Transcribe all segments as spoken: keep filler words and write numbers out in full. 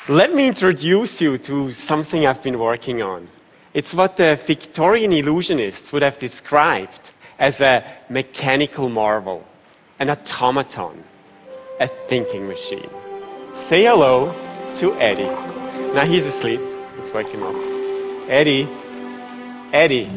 Let me introduce you to something I've been working on. It's what the Victorian illusionists would have described as a mechanical marvel, an automaton, a thinking machine. Say hello to Eddie. Now he's asleep. Let's wake him up. Eddie. Eddie.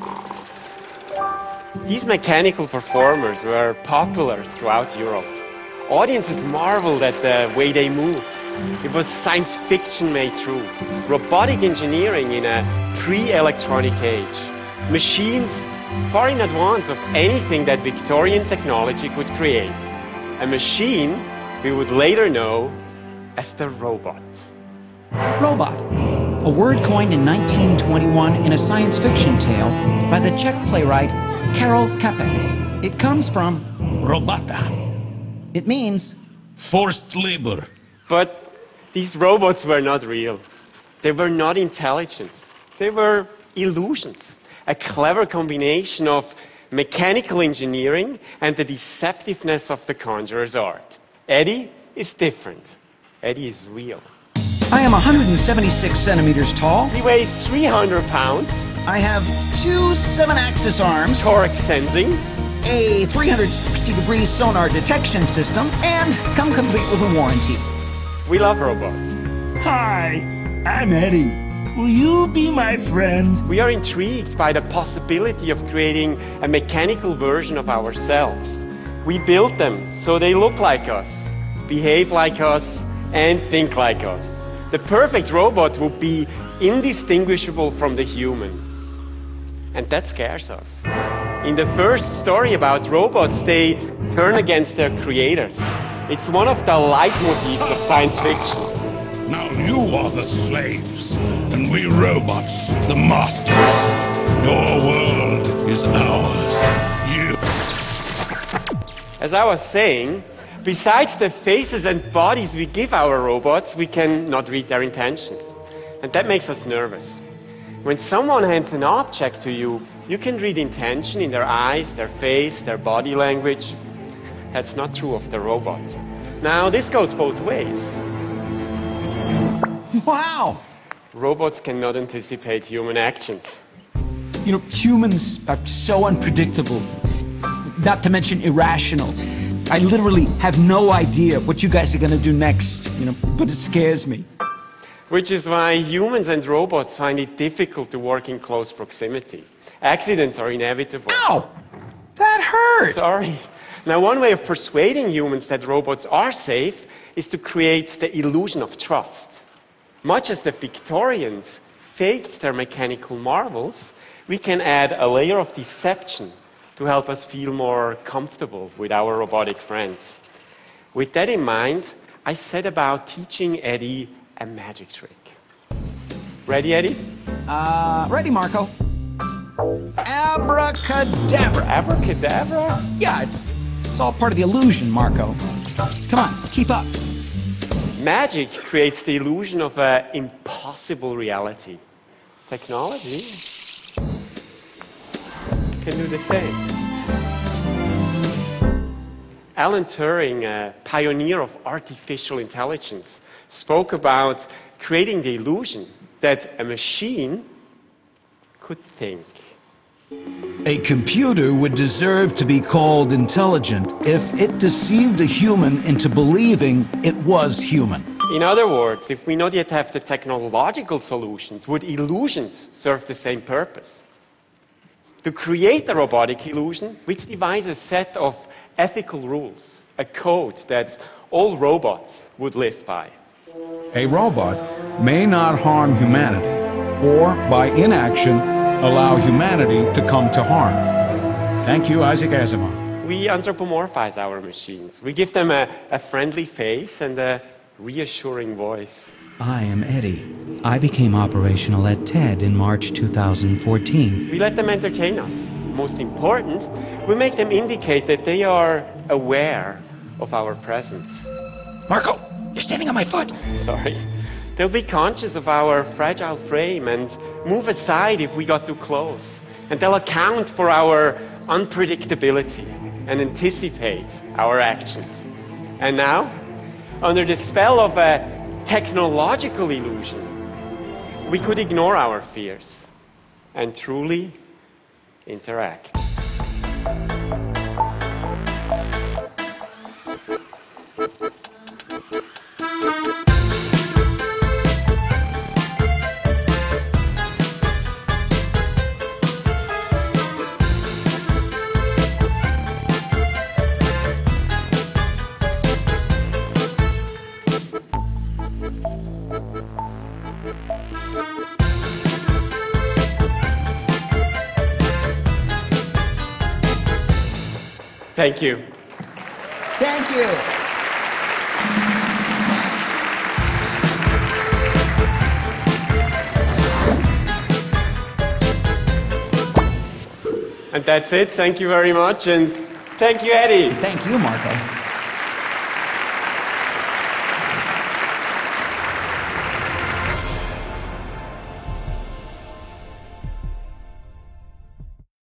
These mechanical performers were popular throughout Europe. Audiences marveled at the way they move. It was science fiction made true. Robotic engineering in a pre-electronic age. Machines far in advance of anything that Victorian technology could create. A machine we would later know as the robot. Robot, a word coined in nineteen twenty-one in a science fiction tale by the Czech playwright Karel Čapek. It comes from robota. It means forced labor. But these robots were not real. They were not intelligent. They were illusions. A clever combination of mechanical engineering and the deceptiveness of the conjurer's art. Eddie is different. Eddie is real. I am one hundred seventy-six centimeters tall. He weighs three hundred pounds. I have two seven-axis arms. Torque sensing. A three hundred sixty degree sonar detection system, and come complete with a warranty. We love robots. Hi, I'm Eddie. Will you be my friend? We are intrigued by the possibility of creating a mechanical version of ourselves. We built them so they look like us, behave like us, and think like us. The perfect robot would be indistinguishable from the human. And that scares us. In the first story about robots, they turn against their creators. It's one of the leitmotifs of science fiction. Now you are the slaves, and we robots, the masters. Your world is ours. You... As I was saying, besides the faces and bodies we give our robots, we can not read their intentions. And that makes us nervous. When someone hands an object to you, you can read intention in their eyes, their face, their body language. That's not true of the robot. Now, this goes both ways. Wow! Robots cannot anticipate human actions. You know, humans are so unpredictable, not to mention irrational. I literally have no idea what you guys are going to do next, you know, but it scares me. Which is why humans and robots find it difficult to work in close proximity. Accidents are inevitable. Ow! That hurt! Sorry. Now, one way of persuading humans that robots are safe is to create the illusion of trust. Much as the Victorians faked their mechanical marvels, we can add a layer of deception to help us feel more comfortable with our robotic friends. With that in mind, I set about teaching Eddie a magic trick. Ready, Eddie? Uh, ready, Marco. Abracadabra. Abracadabra? Yeah, it's, it's all part of the illusion, Marco. Come on, keep up. Magic creates the illusion of an impossible reality. Technology can do the same. Alan Turing, a pioneer of artificial intelligence, spoke about creating the illusion that a machine could think. A computer would deserve to be called intelligent if it deceived a human into believing it was human. In other words, if we not yet have the technological solutions, would illusions serve the same purpose? To create a robotic illusion, we devise a set of ethical rules, a code that all robots would live by. A robot may not harm humanity, or by inaction, allow humanity to come to harm. Thank you, Isaac Asimov. We anthropomorphize our machines. We give them a, a friendly face and a reassuring voice. I am Eddie. I became operational at TED in March two thousand fourteen. We let them entertain us. Most important, we make them indicate that they are aware of our presence. Marco, you're standing on my foot. Sorry. They'll be conscious of our fragile frame and move aside if we got too close. And they'll account for our unpredictability and anticipate our actions. And now, under the spell of a technological illusion, we could ignore our fears and truly interact. Thank you. Thank you. And that's it. Thank you very much. And thank you, Eddie. Thank you, Marco.